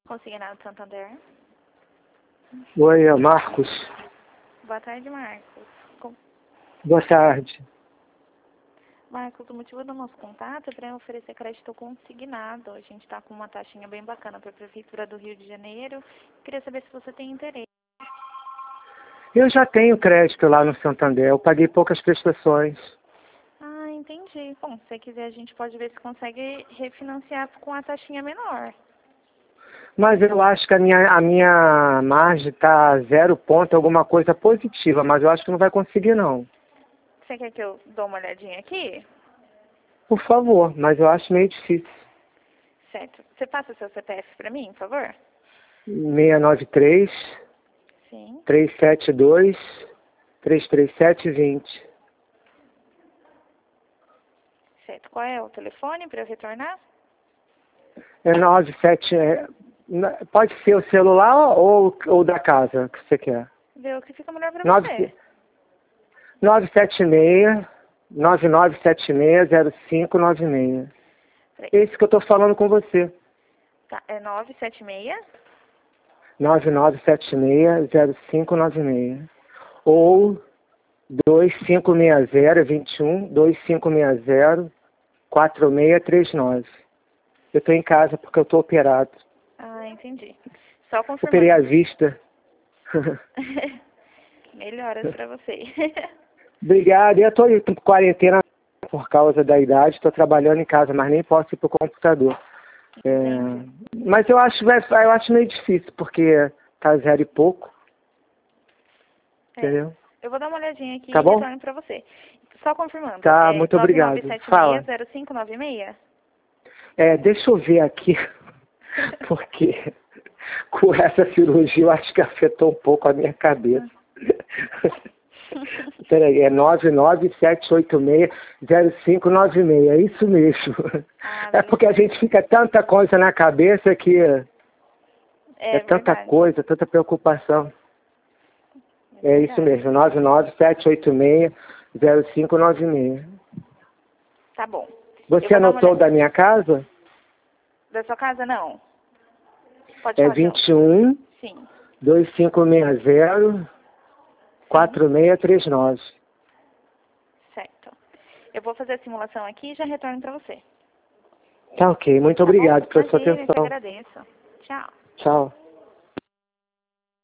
Consignado do Santander. Oi, é Marcos. Boa tarde, Marcos. Boa tarde. Marcos, o motivo do nosso contato é para oferecer crédito consignado. A gente está com uma taxinha bem bacana para a Prefeitura do Rio de Janeiro. Queria saber se você tem interesse. Eu já tenho crédito lá no Santander, eu paguei poucas prestações. Ah, entendi. Bom, se você quiser, a gente pode ver se consegue refinanciar com a taxinha menor. Mas eu acho que a minha margem está 0 ponto, alguma coisa positiva, mas eu acho que não vai conseguir não. Você quer que eu dou uma olhadinha aqui? Por favor, mas eu acho meio difícil. Certo. Você passa o seu CPF para mim, por favor? 693 Sim. 372 33720. Certo. Qual é o telefone para eu retornar? É 97. Pode ser o celular ou da casa que você quer. Vê o que fica melhor para você. 976 9976 Peraí. Esse que eu estou falando com você. Tá, é 976? 99760596. Ou 2560-4639. Eu estou em casa porque eu estou operado. Ah, entendi. Só Operei à confirmando. vista. Melhoras para você. Obrigado. Eu estou em quarentena por causa da idade. Estou trabalhando em casa, mas nem posso ir para o computador. Mas eu acho meio difícil, porque tá 0 e pouco. Entendeu? Eu vou dar uma olhadinha aqui Tá e bom? retorno para você. Só confirmando. Tá, muito obrigado. Fala. 9976-0596? Deixa eu ver aqui, porque com essa cirurgia eu acho que afetou um pouco a minha cabeça. Peraí, é 997860596, é isso mesmo. É porque a gente fica tanta coisa na cabeça que é tanta coisa, tanta preocupação. É isso mesmo, 997860596. Tá bom. Você anotou da minha casa? Da sua casa, não. Pode É falar 21 Sim. 2560 4639. Certo. Eu vou fazer a simulação aqui e já retorno para você. Tá ok, muito obrigado pela sua atenção. Eu que agradeço. Tchau. Tchau.